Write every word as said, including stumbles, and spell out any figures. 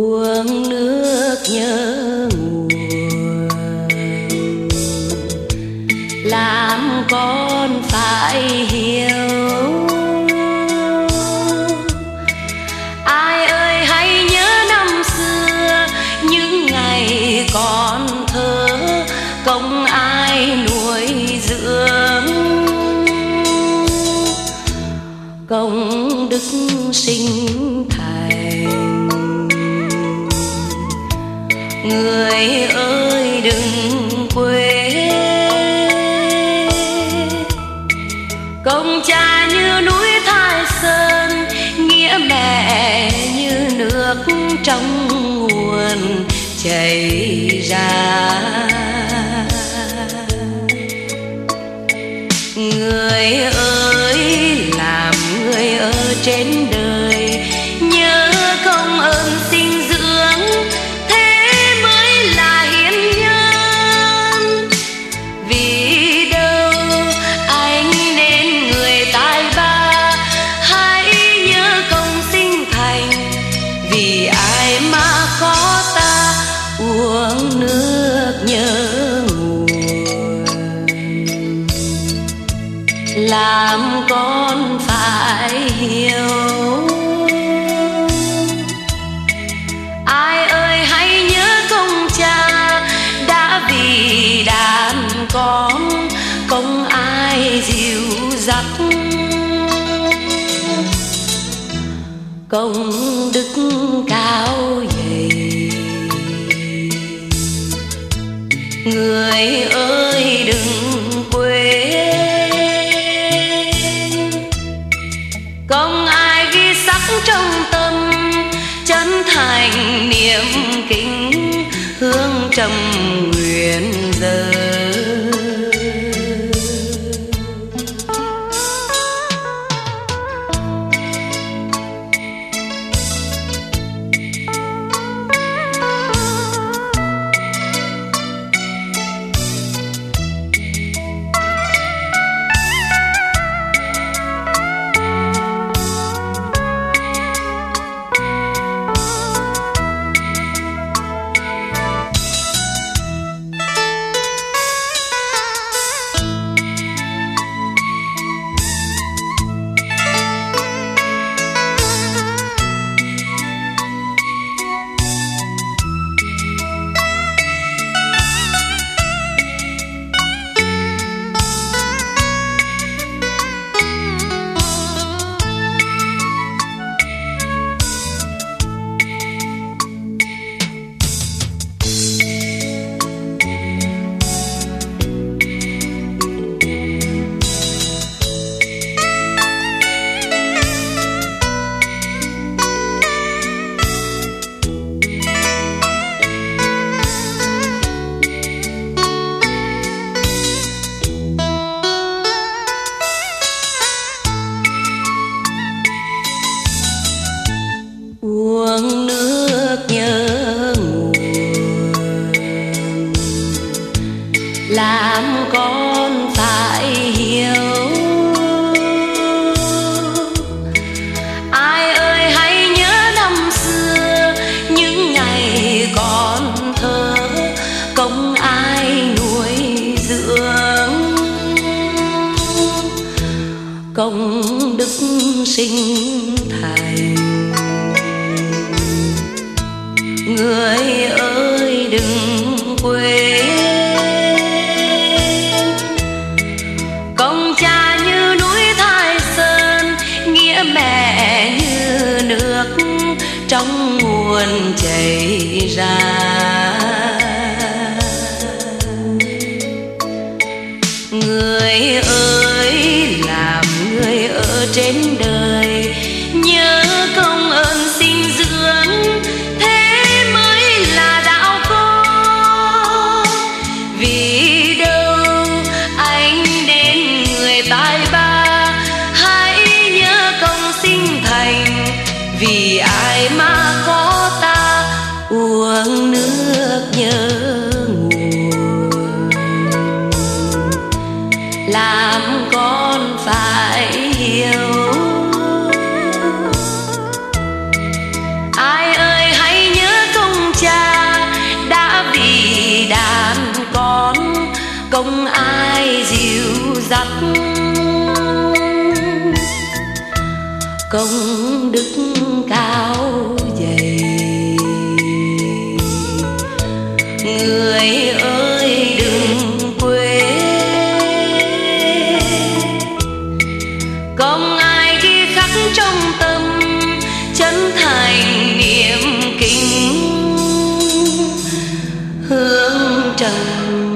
uống nước nhớ nguồn, làm con phải hiểu. Ai ơi hãy nhớ năm xưa, những ngày còn thơ, công ai nuôi dưỡng, công đức sinh thành. Người ơi đừng quên, công cha như núi Thái Sơn, nghĩa mẹ như nước trong nguồn chảy ra. Người ơi làm người ở trên đời, nhớ công ơn sinh dưỡng, thế mới là hiền nhân. Vì đâu anh nên người tài ba, hãy nhớ công sinh thành. Vì ai mà có ta, uống nước nhớ nguồn, làm con phải hiểu. Ai ơi hãy nhớ công cha, đã vì đàn con, công ai dìu dắt, công đức cao dày. Người ơi đừng quên, công ai ghi sắc trong tâm, chân thành niệm kính, hương trầm nguyện giờ. Uống nước nhớ nguồn, làm con phải hiểu. Ai ơi hãy nhớ năm xưa, những ngày còn thơ, công ai nuôi dưỡng, công đức sinh thành. Người ơi đừng quên, công cha như núi Thái Sơn, nghĩa mẹ như nước trong nguồn chảy ra. Người ơi làm người ở trên đời, nhớ công ơn sinh dưỡng, thế mới là đạo con. Vì đâu anh đến người tài ba, hãy nhớ công sinh thành. Vì ai mà có ta, uống nước nhớ nguồn, làm con phải hiểu. Ai ơi hãy nhớ giặc, công đức cao dày. Người ơi đừng quên, công ai ghi khắc trong tâm, chân thành niệm kính hướng trần.